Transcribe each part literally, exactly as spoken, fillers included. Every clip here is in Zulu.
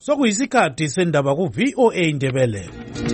Sokuyisikhathi sendaba ku V O A Indebele.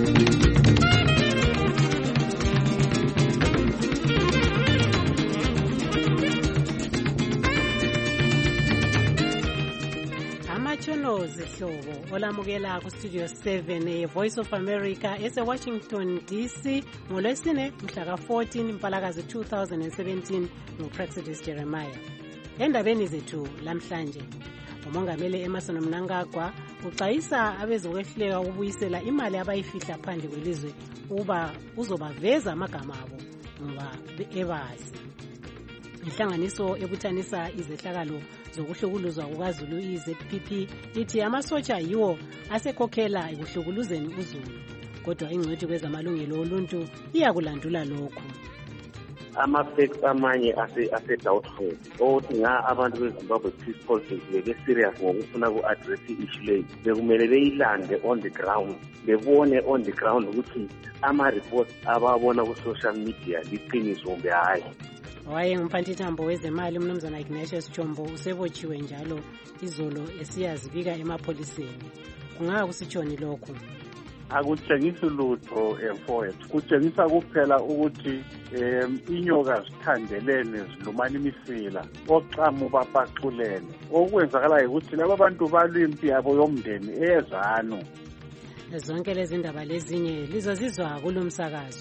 Amatshono zihlobo olamukela ku Studio seven e Voice of America ese Washington D C ngolwesine mhla ka fourteen Mpalakazi two thousand seventeen nguPraxidis Jeremiah. Endabeni zethu lamhlanje umongameli Emmerson Mnangagwa uxwayisa abezokwehluleka ukubuyisela imali abayifihla phandle kwelizwe uba uzobaveza amagama abo ngoba ebazi. Inhlanganiso ebuthanisa izehlakalo zokuhlukuluzwa kukaZulu i Z P P ithi amasotsha yiwo asekhokhela ekuhlukuluzeni uZulu, kodwa ingcwethi kwezamalungelo oluntu iyakulandula lokhu. Ama-facts amanye ase-doubtful ukuthi nga abantu beZimbabwe Peace Project bebe-serious ngokufuna ku-address i-issue leyi bekumele beyilande on the ground, bebone on the ground ukuthi ama-reports ababona ku-social media liqiniso kumbe hayi. Waye ngumphathintambo wezemali umnumzana Ignatius Chombo usebotshiwe njalo izolo esiyazibika emapholiseni. Kungaka kusitshoni lokho? Akutshengisi lutho emfowethu, kutshengisa kuphela ukuthi inyoka zithandelene zilumana imisila, oqamu bapaxulene. Okwenzakala ukuthi laba bantu balwimpi yabo yomndeni eyezano. Zonke lezi ndaba lezinye lizozizwa kulomsakazo.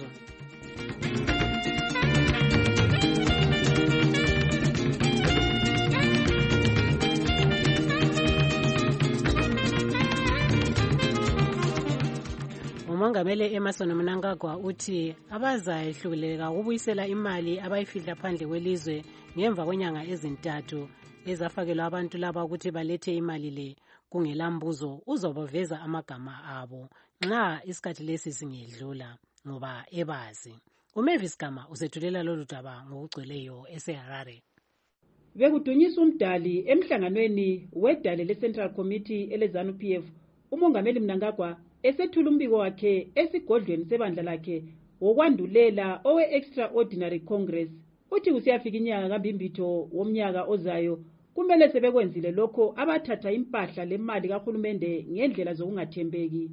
Umongameli Emmerson Mnangagwa uthi abazayehluleka ukubuyisela imali abayifihla phandle kwelizwe ngemva kwenyanga ezintathu ezafakelwa abantu laba ukuthi balethe imali le kungelambuzo uzobaveza amagama abo nxa isikhathi lesi singedlula ngoba ebazi. uMavis Gama usethulela lolu daba ngokugcweleyo eseHarare. Bekudunyiswa umdali emhlanganweni wedale le-Central Committee eleZANU P F umongameli Mnangagwa esethula umbiko wakhe esigodlweni sebandla lakhe wokwandulela owe-Extraordinary Congress. Uthi kusiyafika inyanga kambimbitho womnyaka ozayo kumele sebekwenzile lokho abathatha impahla lemali kahulumende ngendlela zokungathembeki.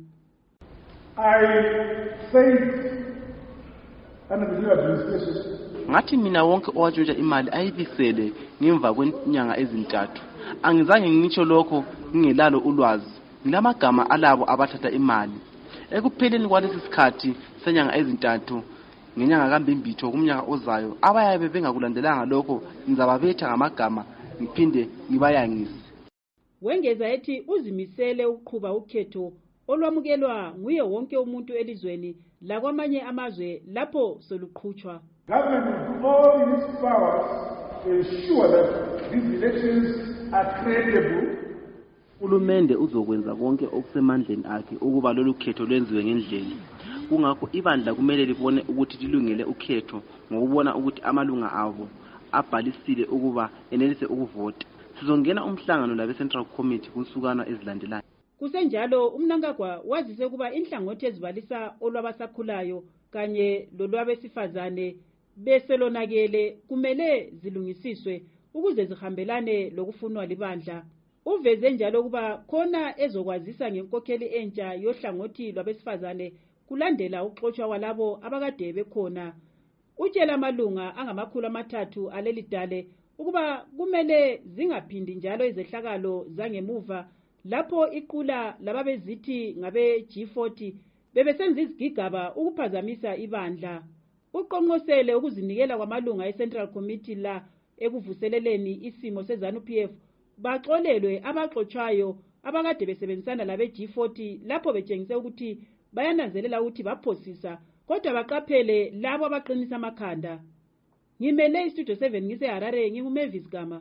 I think and the administration ngathi mina wonke owatshontsha imali ayibisele ngemva kwenyanga ezintathu. Angizange ngitsho lokho ngingelalo ulwazi. Ngilamagama alabo abathatha imali. Ekupheleni kwalesi sikhathi senyanga ezintathu ngenyanga kambimbitho kumnyaka ozayo abayabe bengakulandelanga lokho ngizababetha ngamagama ngiphinde ngibayangise. Wengeza ethi uzimisele ukuqhuba ukhetho olwamukelwa nguye wonke umuntu elizweni lakwamanye amazwe lapho soluqhutshwa. Government will all use powers to ensure that these elections are credible. Uhulumende uzokwenza konke okusemandleni akhe ukuba lolu khetho lwenziwe ngendlela. Kungakho ibandla kumele libone ukuthi lilungele ukhetho ngokubona ukuthi amalunga abo abhalisile ukuba enelise ukuvota. Sizongena umhlangano labe Central Committee kunsukana ezilandelayo. Kusenjalo uMnangagwa wazise kuba inhlangothi ezibalisa olwabasakhulayo kanye lolwabesifazane beselonakele kumele zilungisiswe ukuze zihambelane lokufunwa libandla. Uveze njalo kuba khona ezokwazisa ngenkokheli entsha yohlangothi lwabesifazane kulandela ukuxoshwa kwalabo abakade bekhona. Utshela amalunga angamakhulu amathathu alelidale ukuba kumele zingaphindi njalo izehlakalo zangemuva lapho iqula lababezithi ngabe G forty bebesenza izigigaba ukuphazamisa ibandla. Uqonqosele ukuzinikela kwamalunga eCentral Committee la ekuvuseleleni isimo seZANU P F baxolelwe abaxotshayo abakade besebenzisana labe G forty lapho betshengise ukuthi bayananzelela ukuthi baphosisa kodwa baqaphele labo abaqinisa amakhanda. Ngimele iStudio seven ngiseHarare nginguMavis Gama.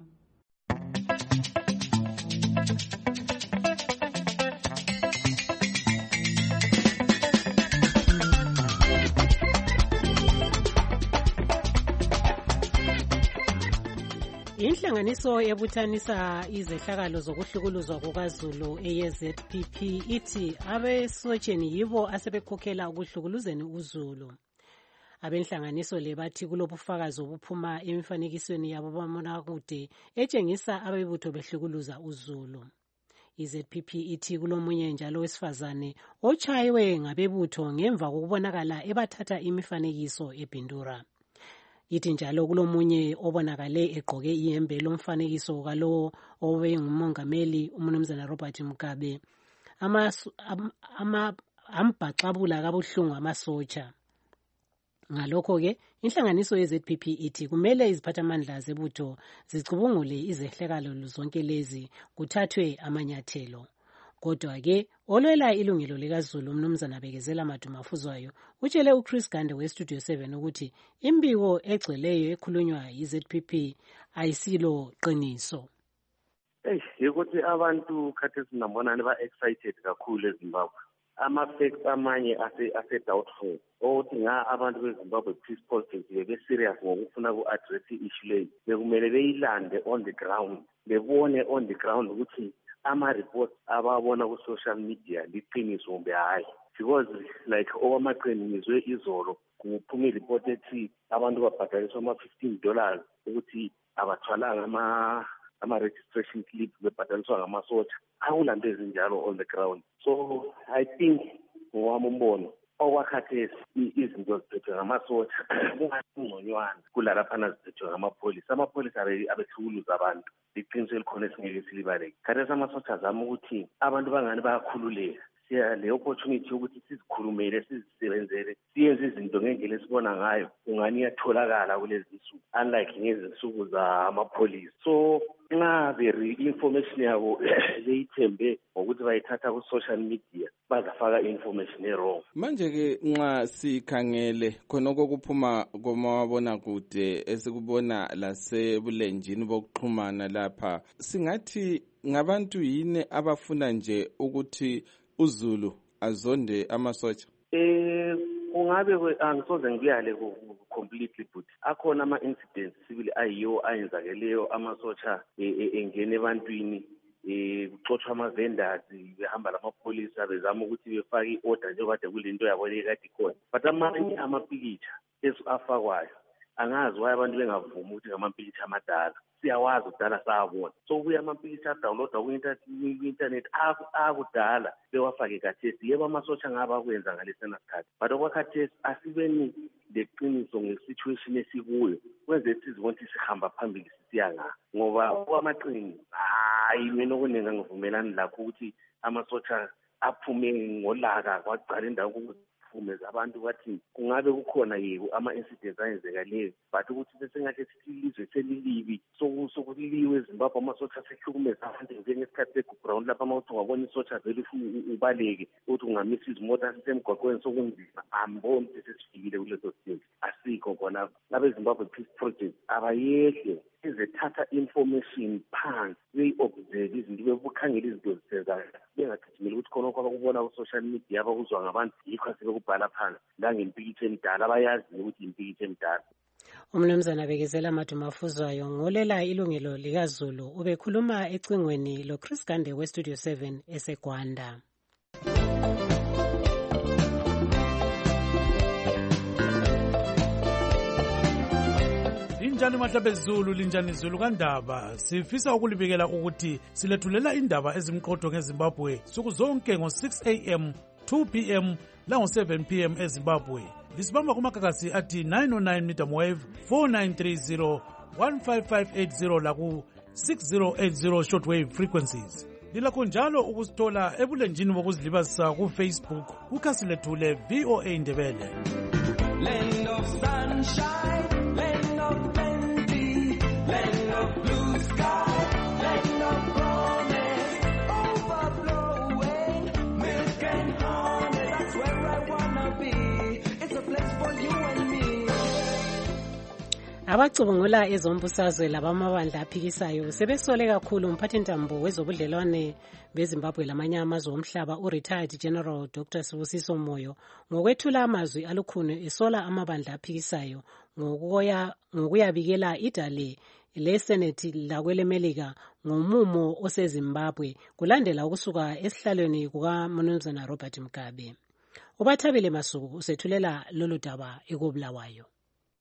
Inhlanganiso ebuthanisa izehlakalo zokuhlukuluzwa kukaZulu eye Z P P ithi abesotsheni yibo asebekhokhela ukuhlukuluzeni uZulu. Abenhlanganiso le bathi kulobufakazi obuphuma emifanekisweni yabo bamonakude etshengisa abebutho behlukuluza uZulu. I-Z P P ithi kulomunye njalo wesifazane ochayiwe ngabebutho ngemva kokubonakala ebathatha imifanekiso eBindura. Ithi njalo kulomunye obonakale egqoke iyembe lomfanekiso kalowo obengumongameli uMnumzana Robert Mugabe. Ambhaxabula kabuhlungu amasotsha. Ngalokho-ke, inhlanganiso ye-Z P P ithi kumele iziphathamandla zebutho zicubungule izehlakalo zonke lezi kuthathwe amanyathelo. Kodwa-ke, olwela ilungelo likaZulu uMnumzana Bekezela Madumafuzwayo utshele uChris Gande weStudio seven ukuthi imbiko egcweleyo ekhulunywa yi-Z P P ayisilo qiniso. Eh, yikuthi abantu khathesi nambonani ba-excited kakhulu eZimbabwe. Ama-facts amanye ase-doubtful. Othi nga abantu beZimbabwe Peace Project bebe-serious ngokufuna ku-address i-issue leyi. Bekumele beyilande on the ground. Bebone on the ground ukuthi ama-reports ababona ku-social media liqiniso kumbe hayi. Because like okwamaqini ngizwe izolo kuphume ireport ethi abantu babhadaliswa ama-fifteen dollars ukuthi abathwalanga ama ama-registration slip bebhadaliswa ngamasotsha. Awulanto ezinjalo on the ground. So I think ngowami umbono okwakhathesi izinto ziphethwe ngamasotsha kungangconywana kulalaphana ziphethwe ngamapholisa. Amapholisa abethukuluza abantu. Liqiniso elikhona esingeke silibaleke. Khathesi amasotsha azama ukuthi abantu bangani bayakhululeka. Le opportunity ukuthi sizikhulumele sizisebenzele siyenze izinto ngendlela esibona ngayo ungani iyatholakala kulezi nsuku unlike ngezi nsuku zamapholisa. So nxa the information yabo leyithembe ngokuthi bayithatha ku-social media bazafaka information e-wrong. Manje-ke nxa sikhangele khonoko kuphuma komabonakude esikubona lasebulenjini bokuxhumana lapha, singathi ngabantu yini abafuna nje ukuthi uZulu azonde amasotsha? Eh kungabe angisoze ngiyale completely but akhona ama incidents sibili ayiyo ayenzakeleyo amasotsha engene ebantwini eh kuxoxwa ama vendors behamba lamapolisa bezama ukuthi befake iorder nje kade kulento yabo lekade khona. But amanye amapikitsha esafakwayo angazi why abantu bengavuma ukuthi ngamapikitsha amadala. Siyawazi udala sabona. So kuya amapikitsha adownloadwa ku-internet akudala bewafake khathesi. Yebo amasotsha ngaba kwenza ngalesena sikhathi. But okwakhathesi asibeni leqiniso ngesituation esikuyo. Kwenze sizibona ukuthi sihamba phambili sisiya nga. Ngoba kwamaqini hayi mina okuningi ngivumelani lakho ukuthi amasotsha aphume ngolaka kwaqala indawo ukuphume abantu bathi kungabe kukhona yebo ama-incidents ayenzekaleyo but ukuthi besengathi silizwe selilibi sokuliwe eZimbabwe amasotsha sehlukumeza abantu njengesikhathi se-ground lapha mawuthi ungabona isotsha vele ubaleke ukuthi ungamisa izimota sisemgwaqweni sokunzima amboni ukuthi sesifikile kuleso stage asikho khona. Abezimbabwe Peace Project abayehle ezithatha information phansi beyi-observe izinto bebukhangela izinto zisezayo bengagijimeli ukuthi khona kwabakubona ku-social media abakuzwa ngabantu yikho asebekubhala phansi langempikitsho emdala abayaziyo ukuthi impikitsho emdala. uMnumzana Bekezela Madumafuzwayo ngolela ilungelo likaZulu ubekhuluma ecingweni loChris Gande weStudio seven eseGwanda. Linjani mahlabezulu, linjani Zulu kandaba. Sifisa ukulibikela ukuthi silethulela indaba ezimqotho ngeZimbabwe suku zonke ngo six a m, two p m lango seven p m eZimbabwe. Lisibamba kumakakasi athi nine oh nine medium wave, four nine three zero, one five five eight zero laku six zero eight zero shortwave frequencies. Lilakho njalo ukusithola ebulenjini bokuzilibazisa ku Facebook kukhasi lethu le V O A Ndebele. Land of sunshine, land of plenty, land of blue sky, land of promise, overflowing milk and honey. That's where I wanna be. It's a place for you and me. Abacubungula ezombusazwe labamabandla aphikisayo sebesole kakhulu umphathintambo wezobudlelwane beZimbabwe lamanye amazwe omhlaba u-retired General Doctor Sibusiso Moyo ngokwethula amazwi alukhuni esola amabandla aphikisayo ngokuyabikela idale leSenate lakwelemelika ngomumo oseZimbabwe kulandela ukusuka esihlalweni kukaMnumzana Robert Mugabe. Ubathabile Masuku usethulela lolu daba ekubulawayo.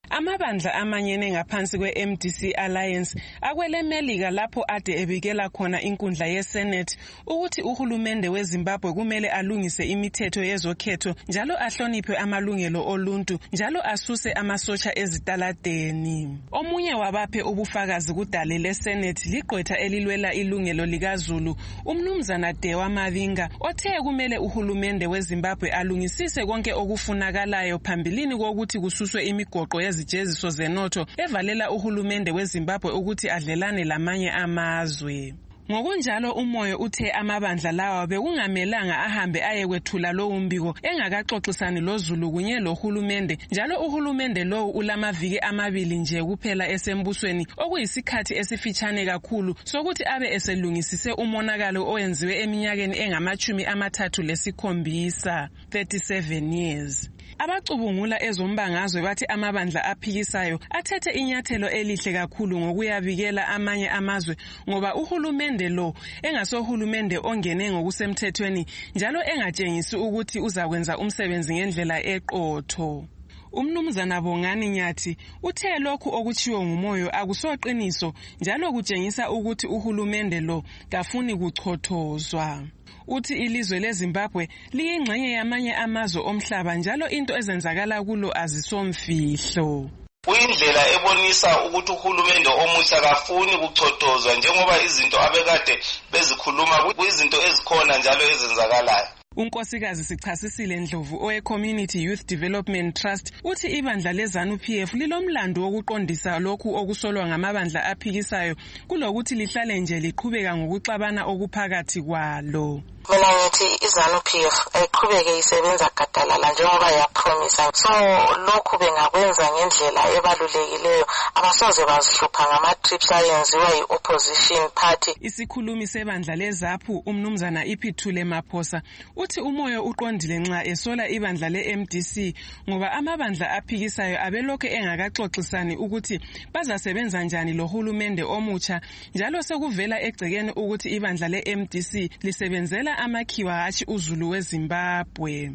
Amabandla amanyene ngaphansi kwe-M D C Alliance akwele Melika lapho ade ebikela khona inkundla yeSenate ukuthi uhulumende weZimbabwe kumele alungise imithetho yezokhetho njalo ahloniphe amalungelo oluntu njalo asuse amasotsha ezitaladeni. Omunye wabaphe ubufakazi kudale leSenate ligqwetha elilwela ilungelo likaZulu umnumzana Dewa Mavinga othe kumele uhulumende weZimbabwe alungisise konke okufunakalayo phambilini kokuthi kususwe imigoqo yezijeziso zenotho evalela uhulumende weZimbabwe ukuthi adlelane lamanye amazwe. Ngokunjalo umoyo uthe amabandla lawa bekungamelanga ahambe ayekwethula lowo mbiko engakaxoxisani loZulu kunye lohulumende njalo uhulumende lowo ulamaviki amabili nje kuphela esembusweni okuyisikhathi esifitshane kakhulu sokuthi abe eselungisise umonakalo owenziwe eminyakeni engamachumi amathathu lesikhombisa thirty-seven years. Abacubungula ezombangazwe bathi amabandla aphikisayo athethe inyathelo elihle kakhulu ngokuyabikela amanye amazwe ngoba uhulumende lo engasohulumende ongene ngokusemthethweni njalo engatshengisi ukuthi uzakwenza umsebenzi ngendlela eqotho. Umnumzana Bongani Nyathi uthe lokhu okuchiwo ngumoyo akusoqiniso njalo kutshengisa ukuthi uhulumende lo kafuni kuchothozwa. Uthi ilizwe leZimbabwe liyingxenye yamanye amazwe omhlaba njalo into ezenzakala kulo azisomfihlo. Kuyindlela ebonisa ukuthi uhulumende omutsha kafuni kuchothozwa njengoba izinto abekade bezikhuluma kuyizinto ezikhona njalo ezenzakalayo. Unkosikazi Sichasisile Ndlovu owe Community Youth Development Trust uthi ibandla leZANU P F lilomlando wokuqondisa lokhu okusolwa ngamabandla aphikisayo kulokuthi lihlale nje liqhubeka ngokuxabana okuphakathi kwalo. Mina ngithi iZANU P F ayiqhubeke isebenza gadalala njengoba yapromisa. So lokhu bengakwenza ngendlela ebalulekileyo abasoze bazihlupha ngama-trips ayenziwa yi-opposition party. Isikhulumi sebandla leZAPU umnumzana Ipithule Maphosa uthi umoyo uqondile nxa esola ibandla le-M D C ngoba amabandla aphikisayo abelokhu engakaxoxisani ukuthi bazasebenza njani lohulumende omutsha njalo sekuvela egcekeni ukuthi ibandla le-M D C lisebenzela amakhiwa hatshi uZulu weZimbabwe.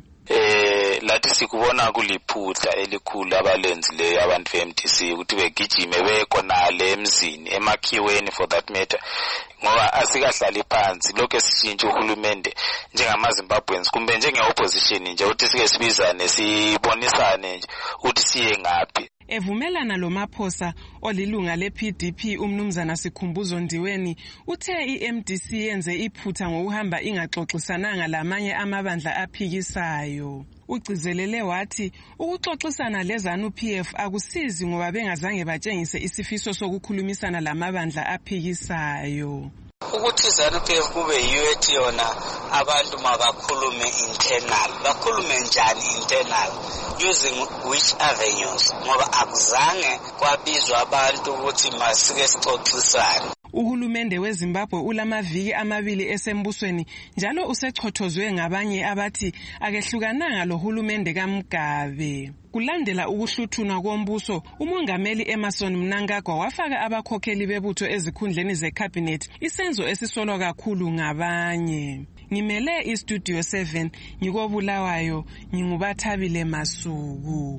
Eh lathi sikubona kuliphutha elikhulu abalenzileyo abantu be-M D C ukuthi begijime bekhonale emzini emakhiweni for that matter ngoba asikahlali phansi lokho esitshintsha uhulumende njengamaZimbabweans kumbe njenge-opposition nje ukuthi sike sibizane sibonisane nje ukuthi siye ngaphi. Evumelana lo Maphosa olilunga le-P D P umnumzana Sikhumbuzo Ndiweni uthe i-M D C yenze iphutha ngokuhamba ingaxoxisananga lamanye amabandla aphikisayo. Ugcizelele wathi ukuxoxisana leZANU P F akusizi ngoba bengazange batshengise isifiso sokukhulumisana lamabandla aphikisayo. Ukuthi iZANU P F kube yiyo ethi yona abantu mabakhulume internal bakhulume njani internal using which avenues ngoba akuzange kwabizwa abantu ukuthi masike sixoxisane. Uhulumende weZimbabwe ulamaviki amabili esembusweni njalo usechothozwe ngabanye abathi akehlukananga lohulumende kaMgabe. Kulandela ukuhluthunwa kombuso, umongameli Emmerson Mnangagwa wafaka abakhokheli bebutho ezikhundleni zecabinet, isenzo esisolwa kakhulu ngabanye. Ngimele iStudio seven, ngikobulawayo, ngingubathabile Masuku.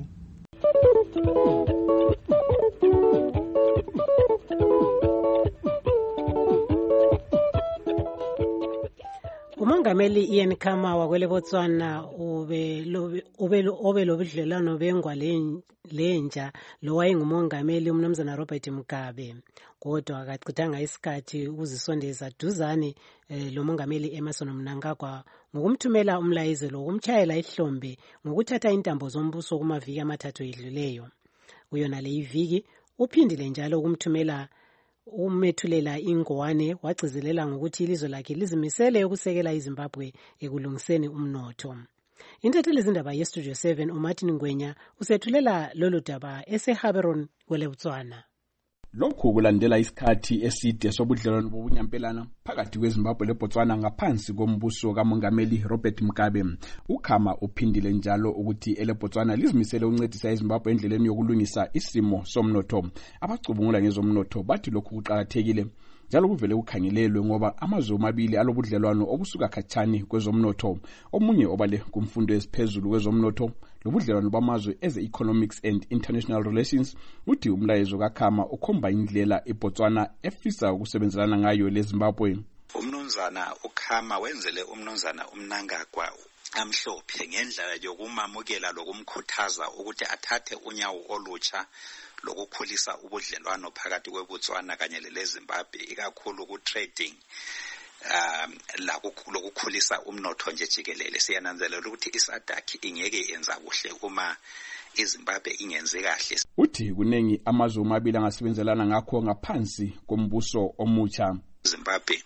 Umongameli Ian Khama wakwele Botswana ube ube ube lobudlelano bengwa lenja lo wayengumongameli umnumzana Robert Mugabe kodwa akachithanga isikhathi ukuzisondeza duzane eh, lo mongameli Emmerson Mnangagwa ngokumthumela umlayezelo wokumtshayela ihlombe ngokuthatha intambo zombuso kumaviki amathathu edluleyo. Kuyona le iviki uphindile njalo ukumthumela umethulela ingwane wagcizelela ngokuthi ilizwe lakhe lizimisele ukusekela iZimbabwe ekulungiseni umnotho. Intatheli zindaba yeStudio seven uMartin Ngwenya usethulela lolu daba eseHaberon kwele Botswana. Lokhu kulandela isikhathi eside sobudlelwano bobunyambelana phakathi kweZimbabwe leBotswana ngaphansi kombuso kamongameli Robert Mugabe. UKhama uphindile njalo ukuthi eleBotswana lizimisele ukuncedisa iZimbabwe endleleni yokulungisa isimo somnotho. Abacubungula ngezomnotho bathi lokhu kuqhakathekile njalo kuvele kukhangelelwe ngoba amazwe omabili alobudlelwano obusuka khatshani kwezomnotho, omunye obale kumfundo eziphezulu kwezomnotho lobudlelwano bamazwe eze-economics and international relations. Uthi umlayezo kaKhama ukhomba indlela iBotswana efisa ukusebenzelana ngayo leZimbabwe. Umnumzana uKhama wenzele umnumzana uMnangagwa amhlophe ngendlela yokumamukela lokumkhuthaza ukuthi athathe unyawo olutsha lokukhulisa ubudlelwano phakathi kweBotswana kanye leZimbabwe, ikakhulu ku-trading um lokukhulisa umnotho nje jikelele. Siyananzelela ukuthi iSADC ingeke yenza kuhle uma iZimbabwe ingenze kahle. Uthi kunengi amazwe omabili angasebenzelana ngakho ngaphansi kombuso omutsha. Zimbabwe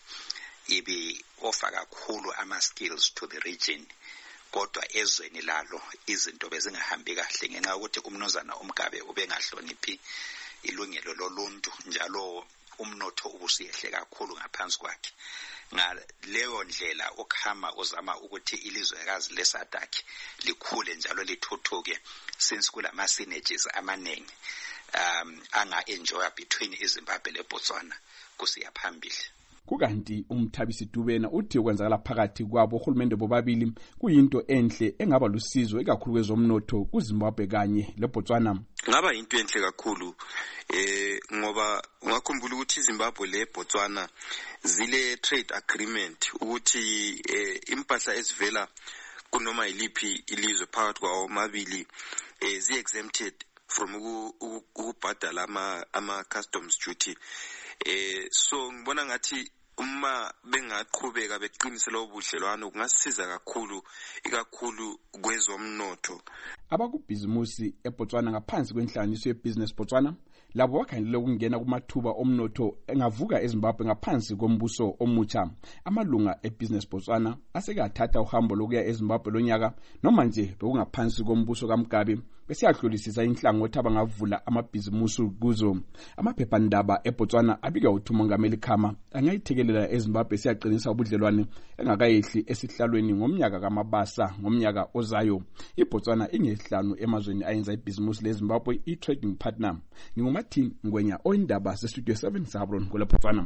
ibi offer kakhulu ama-skills to the region, kodwa ezweni lalo izinto bezingahambi kahle ngenxa ukuthi umnozana uMgabe ubengahloniphi ilungelo loluntu, njalo umnotho ubusiyehle kakhulu ngaphansi kwakhe. Ngaleyo ndlela uKhama uzama ukuthi ilizwekazi leSADC likhule njalo lithuthuke, since kulama synergies amaningi um anga-enjoya between iZimbabwe leBotswana kusiya phambili. Kukanti uMthabisi Dubena uthi ukwenzakala phakathi kwabo uhulumende bobabili kuyinto enhle engaba lusizo ikakhulu kwezomnotho kuZimbabwe kanye leBotswana. Ngaba into enhle kakhulu eh ngoba ungakhumbula ukuthi iZimbabwe leBotswana zile trade agreement ukuthi eh, impahla ezivela kunoma iliphi ilizwe phakathi kwawo mabili eh, zi exempted from ukubhadala ama ama customs duty. Eh so ngibona ngathi uma bengaqhubeka beqinisela ubudlelwano kungasiza kakhulu ikakhulu kwezomnotho. Abakubhizimusi eBotswana ngaphansi kwenhlanganiso yeBusiness Botswana labo bakhangelele ukungena kumathuba omnotho engavuka eZimbabwe ngaphansi kombuso omutsha. Amalunga eBusiness Botswana asekathatha uhambo lokuya eZimbabwe lonyaka noma nje bekungaphansi kombuso kaMgabe besiyahlolisisa inhlangothi abangavula amabhizimusi kuzo. Amaphephandaba eBotswana abika ukuthi uMongameli Khama angayithekelela eZimbabwe siyaqinisa ubudlelwane engakayehli esihlalweni ngomnyaka kaMabasa ngomnyaka ozayo. iBotswana ingehlanu emazweni ayenza ibhizimusi leZimbabwe i-trading partner. Ngumathi Ngwenya oyindaba sestudio seven Sabron kule Botswana.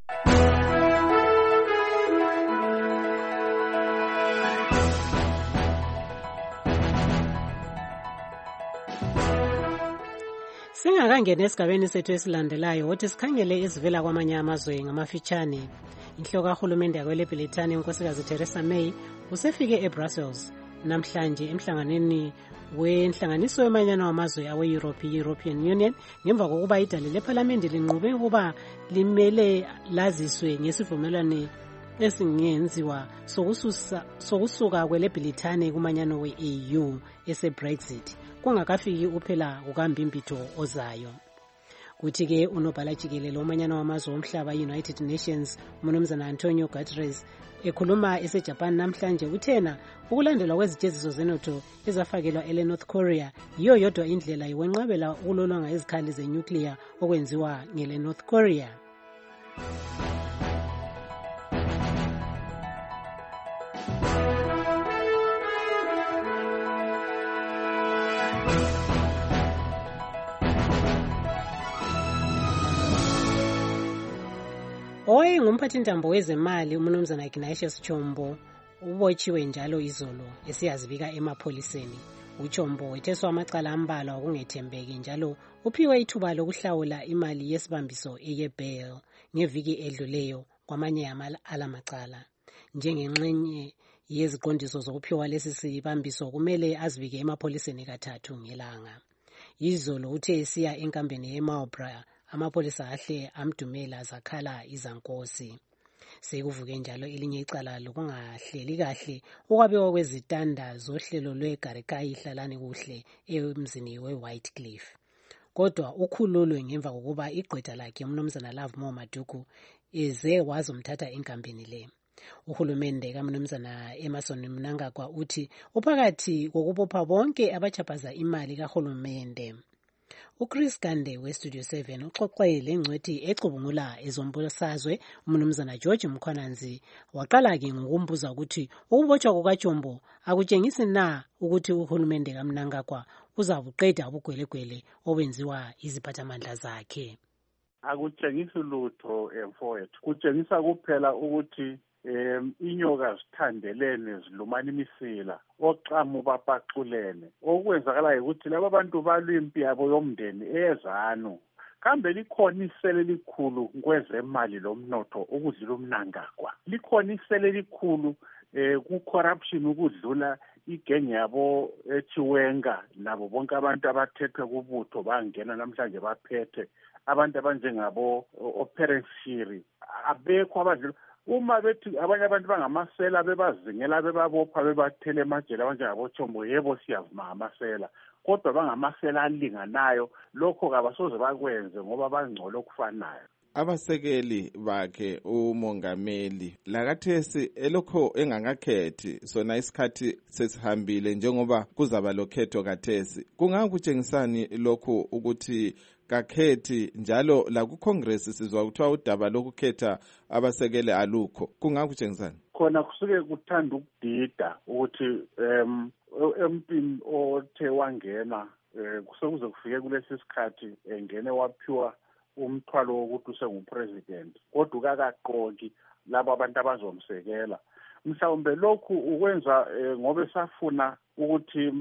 Singakangena esigabeni sethu esilandelayo wothi sikhangele ezivela kwamanye amazwe ngamafitshane. Inhloko kahulumende yakwele Britani unkosikazi Theresa May usefike eBrussels namhlanje emhlanganweni wenhlanganiso yomanyano wamazwe awe-Europe European Union ngemva kokuba idale lePhalamende linqube ukuba limele laziswe ngesivumelwano esingenziwa sokususa sokusuka kwele Britani kumanyano we-E U ese-Brexit kungakafiki uphela kukambimbitho ozayo. Kuthi-ke unobhala jikelele womanyano wamazwe omhlaba United Nations uMnumzana Antonio Guterres ekhuluma eseJapan namhlanje uthena ukulandelwa kweziteziso zenotho ezafakelwa ele North Korea yiyo yodwa indlela yokwenqabela ukulolonga izikhali zenuclear okwenziwa ngele North Korea. Oye ngumphathintambo wezemali uMnumzana Ignatius Chombo ubotshiwe njalo izolo esiyazibika emapholiseni. uChombo wetheswa amacala ambalwa okungethembeki njalo uphiwe ithuba lokuhlawula imali yesibambiso eyebail ngeviki edluleyo kwamanye alamacala. Njengengxenye yeziqondiso zokuphiwa lesi sibambiso kumele azibike emapholiseni kathathu ngelanga. Izolo uthe esiya enkambeni yeMarlborough amapholisa ahle amdumela zakhala izankosi. Sekuvuke njalo elinye icala lokungahleli kahle okwabiwa kwezitanda zohlelo lweGarikai hlalani kuhle emzini weWhitecliff. Kodwa ukhululwe ngemva kokuba igqwetha lakhe uMnumzana Lovemore Maduku eze wazomthatha enkambeni le. Uhulumende kaMnumzana Emmerson Mnangagwa uthi uphakathi kokubopha bonke abachapaza imali kahulumende. uChris Gande weStudio seven uxoxele ngcwethi ecubungula ezombusazwe uMnumzana George Mkhwananzi waqala-ke ngokumbuza ukuthi ukubotshwa kukaChombo akutshengisi na ukuthi uhulumende kaMnangagwa uzabuqeda ubugwelegwele obenziwa iziphathamandla zakhe. akutshengisi lutho emfowethu, kutshengisa kuphela ukuthi um inyoka zithandelene zilumana imisila oxamu bapaxulene. Okwenzakalayo ukuthi laba bantu balwa impi yabo yomndeni eyezanu. Kambe likhona isele elikhulu kwezemali lomnotho ukudlula umnangagwa. Likhona isele elikhulu eh ku-corruption ukudlula igenge yabo eChiwenga nabo bonke abantu abathethwe kubutho bangena namhlanje baphethe abantu abanjengabo oPerence Shiri abekho abadlula. Uma bethi abanye abantu bangamasela bebazingela bebabopha bebathele emajele abanjengabo Chombo, yebo siyavuma amasela, kodwa bangamasela alinganayo. Lokho kabasoze bakwenze ngoba bangcola okufanayo. Abasekeli bakhe umongameli lakathesi elokho engangakhethi sona isikhathi sesihambile njengoba kuzaba lokhetho kathesi, kungakutshengisani lokho ukuthi kakhethi njalo la ku Congress sizwa kuthiwa udaba lokukhetha abasekeli alukho, kungakutshengisani? Khona kusuke kuthanda ukudida ukuthi em empini othe wangena kusekuze kufike kulesi sikhathi engene waphiwa umthwalo wokuthi usengupresident, kodwa kakaqoki labo abantu abazomsekela. Mhlawumbe lokhu ukwenza ngoba esafuna ukuthi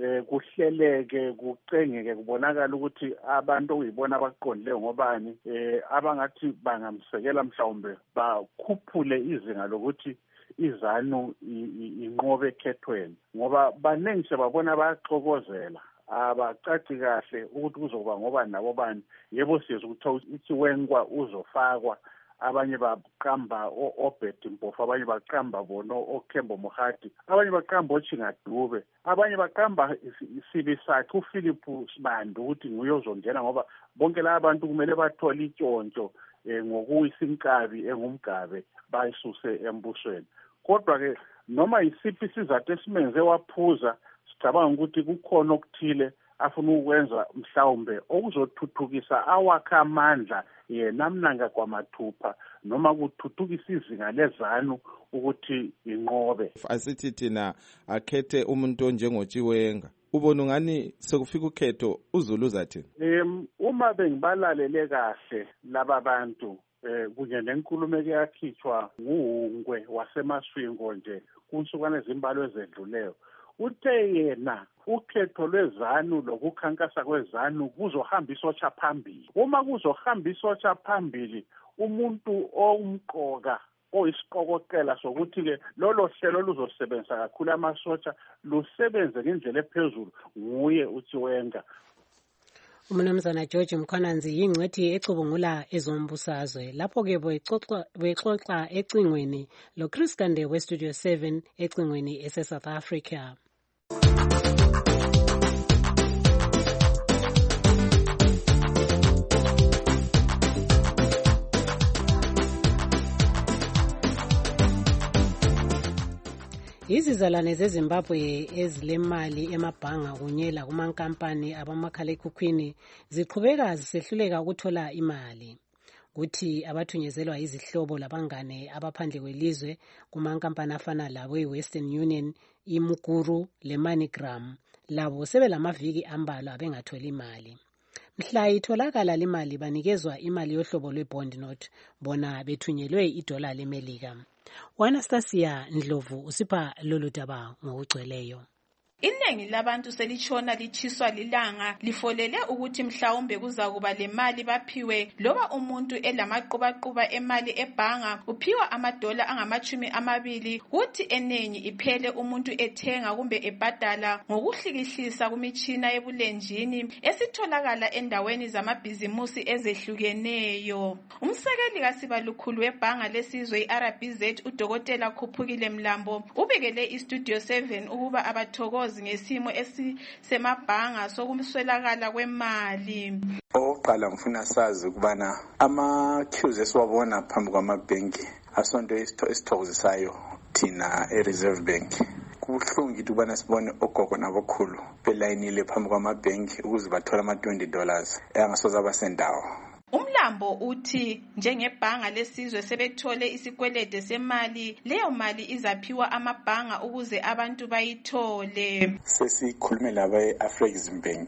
kuhleleke kucengeke kubonakala ukuthi abantu uyibona abaqondileyo ngobani abangathi bangamsekela mhlawumbe bakhuphule izinga lokuthi izanu inqobe ekhethweni, ngoba baningi sebabona bayaxokozela abacaci kahle ukuthi kuzoba ngoba nabo bani. Yebo siyezwa ukuthi iChiwenga uzofakwa, abanye baqamba oBet Mpofu, abanye baqamba bona oKhembo Mohati, abanye baqamba oChingadube, abanye baqamba Sibisakhe uPhilip Sibanda ukuthi nguye ozongena, ngoba bonke laba bantu kumele bathole itshontsho ngokuyisinkabi engumgabe bayisuse embusweni. Kodwa ke noma isiphi isizathu esimenze waphuza, sicabanga ukuthi kukhona okuthile afuna ukwenza mhlawumbe okuzothuthukisa awakha amandla yena mnanga kwamathupha noma kuthuthukisa izinga lezanu ukuthi inqobe. Asithi thina akhethe umuntu onjengoChiwenga, ubona ngani sekufika ukhetho uZulu uzathini? Em uma bengibalalele kahle laba bantu eh kunye nenkulumo eyakhitshwa nguHungwe waseMaswingo nje kunsukwana ezimbalo ezedluleyo, uthe yena ukhetho lwezanu lokukhankasa kwezanu kuzohamba isotsha phambili. Uma kuzohamba isotsha phambili, umuntu omqoka oyisiqokoqela sokuthi ke lolo hlelo luzosebenza kakhulu amasotsha lusebenze ngendlela ephezulu nguye uChiwenga. Umnumzana George Mkhwananzi yingcwethi ecubungula ezombusazwe. Lapho-ke bexoxa ecingweni loChris Kande weStudio seven ecingweni ese-South Africa. Izizalwane zeZimbabwe ezilemali emabhanga kunye lakumankampani abamakhalekhukhwini ziqhubeka zisehluleka ukuthola imali. Kuthi abathunyezelwa izihlobo labangane abaphandle kwelizwe kumankampani afana labo iWestern Union, iMukuru leMoneygram labo sebelamaviki ambalwa bengatholi imali. Mhla itholakala imali banikezwa imali yohlobo lwebond note, bona bethunyelwe idola leMelika. Anastasia Ndlovu usipha lolu daba ngokugcweleyo. Iningi labantu selitshona lichiswa lilanga lifolele ukuthi mhlawumbe kuzakuba lemali baphiwe, loba umuntu elamaqhubaquba emali ebhanga uphiwa amadola angamachumi amabili kuthi enengi iphele umuntu ethenga kumbe ebhadala ngokuhlikihlisa kumitshina yebulenjini esitholakala endaweni zamabhizimusi ezehlukeneyo. Umsekeli kasibalukhulu webhanga lesizwe i-R B Z uDokotela Khuphukile Mlambo ubekele iStudio seven ukuba abathokozi ngesimo esisemabhanga sokumswelakala kwemali. Oqala ngifuna sazi ukubana ama-queues esiwabona phambi kwamabhenki asonto esithokozisayo thina e-Reserve Bank. Kubuhlungu ukuthi ukubana sibone ogogo nabokhulu belayinile phambi kwamabhenki ukuze bathole ama-twenty dollars engasoze abasendawo. Umlambo uthi njengebhanga lesizwe sebethole isikwelede semali, leyo mali izaphiwa amabhanga ukuze abantu bayithole. Sesikhulume laba e-Afrexim Bank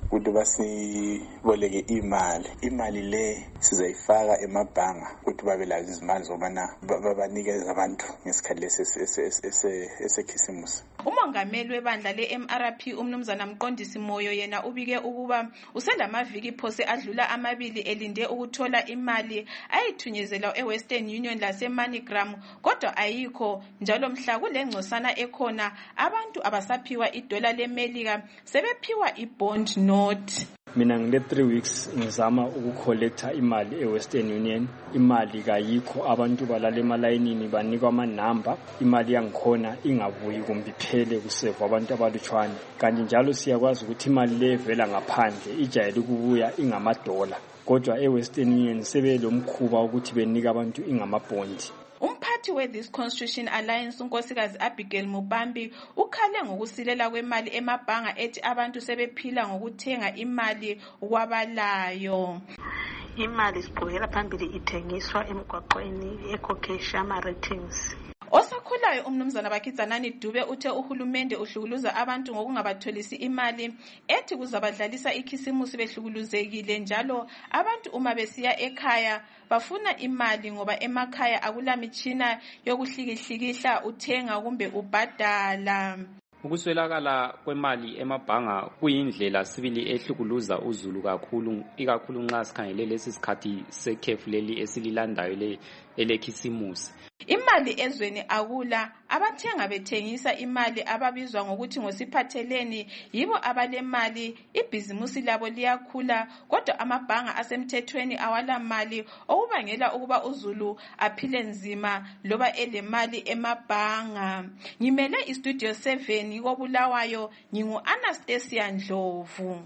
ukuthi basiboleke imali imali le sizayifaka emabhanga ukuthi babelazi izimali zobana babanikeza abantu ngesikhathi lesekhisimusi. Umongameli webandla le-M R P umnumzana Mqondisi Moyo yena ubike ukuba uselamaviki phose adlula amabili elinde ukuthola imali ayithunyezela e-Western Union lase-MoneyGram kodwa ayikho njalo mhla kulengcosana ekhona abantu abasaphiwa idola leMelika sebephiwa i-bond note. Mina ngile three weeks ngizama ukucollecta imali e-Western Union, imali kayikho, abantu balala emalayinini banikwa amanamba, imali yangikhona ingabuyi kumbe iphele kuseva abantu abalutshwane. Kanti njalo siyakwazi ukuthi imali le vela ngaphandle ijayele ukubuya ingamadola, kodwa e-Western Union sebelomkhuba ukuthi benika abantu ingamabhondi. Umphathi we-This Constitution Alliance unkosikazi Abigail Mubambi ukhale ngokusilela kwemali emabhanga ethi abantu sebephila ngokuthenga imali kwabalayo. Imali siqhubekela phambili ithengiswa emgwaqweni ekhokhesha ama-ratings. Osakhulayo umnumzana Bakhidzanani Dube uthe uhulumende uhlukuluza abantu ngokungabatholisi imali ethi kuzabadlalisa ikhisimusi behlukuluzekile njalo abantu uma besiya ekhaya bafuna imali ngoba emakhaya akula mitshina yokuhlikihlikihla uthenga kumbe ubhadala. Ukuswelakala kwemali emabhanga kuyindlela sibili ehlukuluza uzulu kakhulu, ikakhulu nxa sikhangele lesi sikhathi sekhefu leli esililandayo le elekhisimusi. Imali ezweni akula, abathenga bethengisa imali ababizwa ngokuthi ngosiphatheleni yibo abalemali, ibhizimusi labo liyakhula kodwa amabhanga asemthethweni awala mali okubangela ukuba uzulu aphile nzima loba elemali emabhanga. Ngimele istudio seven koBulawayo, ngingu Anastasia Ndlovu.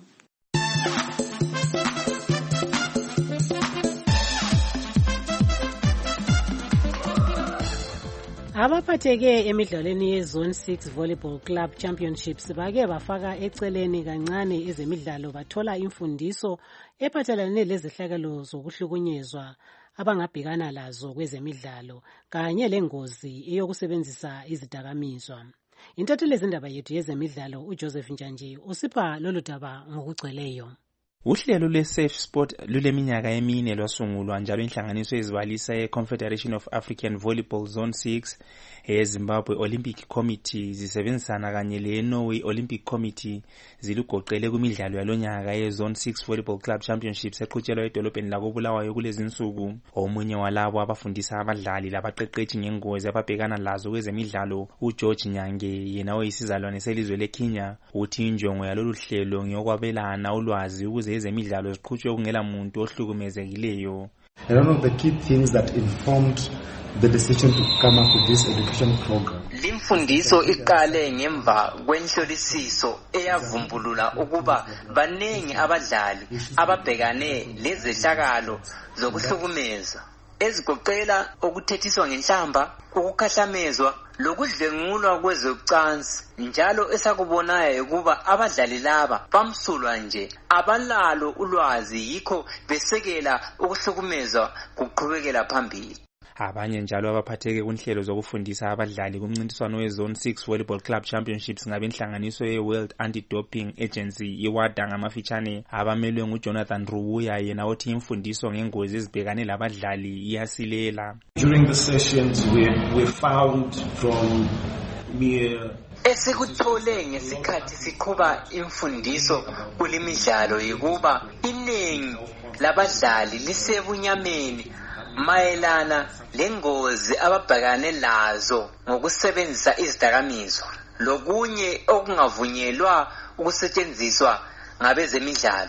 Abaphatheke emidlalweni ye-Zone six Volleyball Club Championships bake bafaka eceleni kancane ezemidlalo bathola imfundiso ephathelane lezehlakalo zokuhlukunyezwa abangabhekana lazo kwezemidlalo kanye lengozi eyokusebenzisa izidakamizwa. Intatheli zindaba yethu yezemidlalo uJoseph Njanje usipha lolu daba ngokugcweleyo. Uhlelo lwe-Safe Sport luleminyaka emine lwasungulwa njalo inhlanganiso ezibalisa ye-Confederation of African Volleyball Zone six eZimbabwe Olympic Committee zisebenzisana kanye le-Norway Olympic Committee zilugoqele kumidlalo yalonyaka ye-Zone six Volleyball Club Championships eqhutshelwa edolobheni lakoBulawayo kulezinsuku. Omunye walabo abafundisa abadlali labaqeqetshi ngengozi ababhekana lazo kwezemidlalo uGeorge Nyange yena oyisizalwane selizwe leKenya uthi injongo yalolu hlelo ngiyokwabelana ulwazi ukuze ezemidlalo ziqhutshwe kungela muntu ohlukumezekileyo. And one of the key things that informed the decision to come up with this education program. Limfundiso iqale ngemva kwenhlolisiso eyavumbulula ukuba baningi abadlali ababhekane lezehlakalo zokuhlukumeza ezigoqela ukuthethiswa ngenhlamba, ukukhahlamezwa lokudlengulwa kwezocansi. Njalo esakubonayo ukuba abadlali laba bamsulwa nje abalalo ulwazi yikho besekela ukuhlukumezwa kuqhubekela phambili. Abanye njalo abaphatheke kunhlelo zokufundisa abadlali kumncintiswano we-Zone six Volleyball Club Championships ngabe inhlanganiso ye-World Anti-Doping Agency iWADA ngamafitshane abamelwe nguJonathan Rubuya yena othi imfundiso ngengozi ezibhekane labadlali iyasilela. During the sessions we we found from mere Esikuthole ngesikhathi siqhuba imfundiso kulimidlalo yikuba iningi labadlali lisebunyameni mayelana lengozi ababhekane lazo ngokusebenzisa izidakamizwa lokunye okungavunyelwa ukusetshenziswa ngabezemidlalo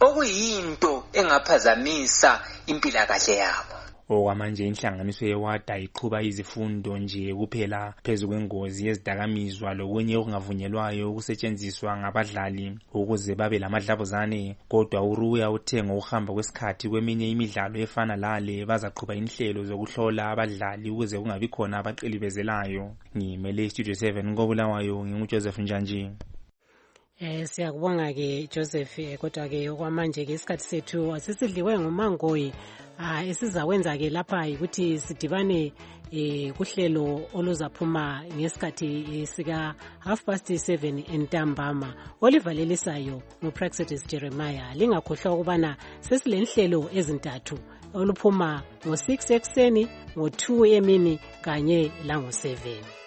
okuyinto engaphazamisa impilakahle yabo. Okwamanje inhlanganiso yeWADA iqhuba izifundo nje kuphela phezu kwengozi yezidakamizwa lokunye okungavunyelwayo ukusetshenziswa ngabadlali ukuze babe lamadlabuzane, kodwa uRuya uthe ngokuhamba kwesikhathi kweminye imidlalo efana lale bazaqhuba inhlelo zokuhlola abadlali ukuze kungabi khona abaqilibezelayo. Ngimele iStudio seven koBulawayo nginguJoseph Njanje. Eh siyakubonga ke Joseph, kodwa ke okwamanje ke isikhathi sethu asisidliwe ngumangoyi. Ah esizawenza ke lapha ukuthi sidibane eh kuhlelo oluzaphuma ngesikhathi sika half past seven entambama. Olivalelisayo nguPraxedis Jeremiah. Lingakhohlwa ukubana sesilenhlelo ezintathu oluphuma ngo six ekseni, ngo two emini kanye la ngo seven.